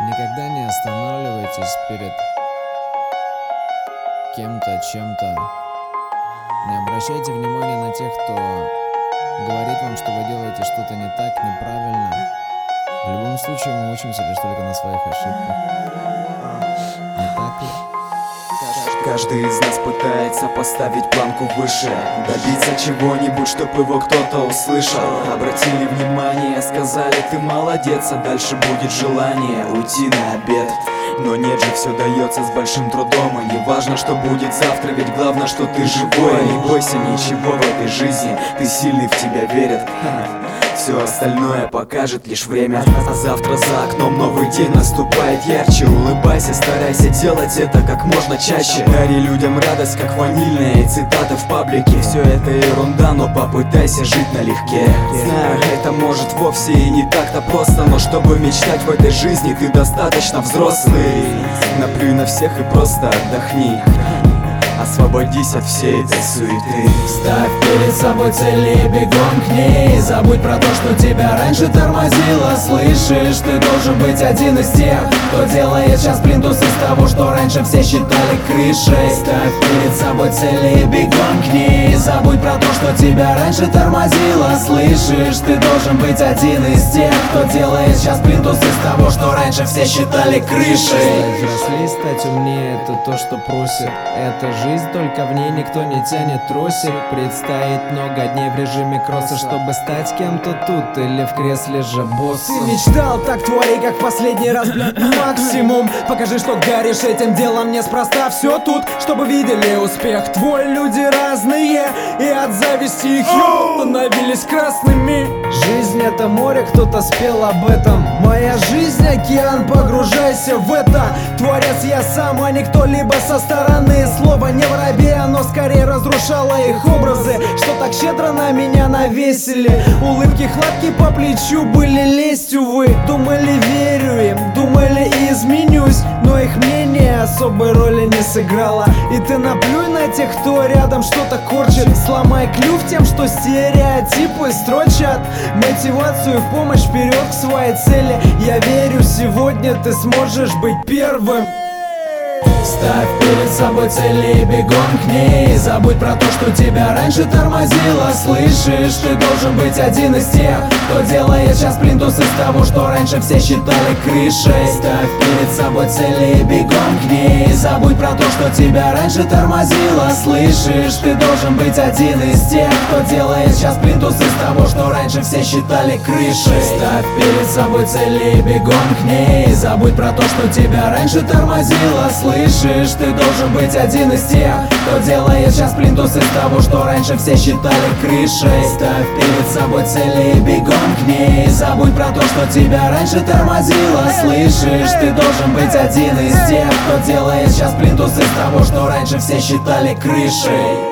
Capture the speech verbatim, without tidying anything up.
Никогда не останавливайтесь перед кем-то, чем-то. Не обращайте внимания на тех, кто говорит вам, что вы делаете что-то не так, неправильно. В любом случае мы учимся лишь только на своих ошибках. Не так ли? Каждый из нас пытается поставить планку выше, добиться чего-нибудь, чтоб его кто-то услышал. Обратили внимание, сказали: ты молодец, а дальше будет желание уйти на обед. Но нет же, все дается с большим трудом. И не важно, что будет завтра, ведь главное, что ты живой. Не бойся ничего в этой жизни, ты сильный, в тебя верят. Все остальное покажет лишь время. А завтра за окном новый день наступает ярче. Улыбайся, старайся делать это как можно чаще. Дари людям радость, как ванильные цитаты в паблике. Все это ерунда, но попытайся жить налегке. Знаю, это может вовсе и не так-то просто, но чтобы мечтать в этой жизни, ты достаточно взрослый. Наплюй на всех и просто отдохни. Освободись от всей этой суеты. Ставь перед собой цели и бегом к ней. Забудь про то, что тебя раньше тормозило. Слышишь, ты должен быть один из тех, кто делает сейчас плинтус из того, что раньше все считали крышей. Ставь перед собой цели и бегом к ней. Забудь про то, что тебя раньше тормозило. Слышишь, ты должен быть один из тех, кто делает сейчас плинтус из того, что раньше все считали крышей. Стать взрослее, стать умнее — это то, что просит. Это жизнь, только в ней никто не тянет тросик. Предстоит много дней в режиме кросса, чтобы стать кем-то тут или в кресле же боссом. Ты мечтал, так твори, как последний раз, блядь, максимум. Покажи, что горишь этим делом неспроста. Все тут, чтобы видели успех твой. Люди разные, и от зависти их ёб становились красными. Жизнь — это море, кто-то спел об этом. Моя жизнь — океан, погружайся в это. Творец я сам, а не кто-либо со стороны. Слово не воробей, оно скорее разрушало их образы, что так щедро на меня навесили. Улыбки, хлопки по плечу были лестью. Вы думали, верю им, думали, изменюсь, но их мнение особой роли не сыграло. И ты наплюй на тех, кто рядом что-то корчит. Сломай клюв тем, что стереотипы строчат мотивацию в помощь вперед к своей цели. Я верю, сегодня ты сможешь быть первым. Ставь перед собой цели и бегом к ней. Забудь про то, что тебя раньше тормозило. Слышишь, ты должен быть один из тех, кто делает сейчас плинтус из того, что раньше все считали крышей. Ставь перед собой цели и бегом к ней. Забудь про то, что тебя раньше тормозило. Слышишь, ты должен быть один из тех, кто делает сейчас плинтус из того, что раньше все считали крышей. Ставь перед собой цели и бегом к ней. Забудь про то, что тебя раньше тормозило. Слышишь, ты должен быть один из тех, кто делает сейчас плинтус из того, что раньше все считали крышей. Ставь перед собой цели и бегом к ней. Забудь про то, что тебя раньше тормозило. Слышишь, ты должен быть один из тех, кто делает сейчас плинтус из того, что раньше все считали крышей.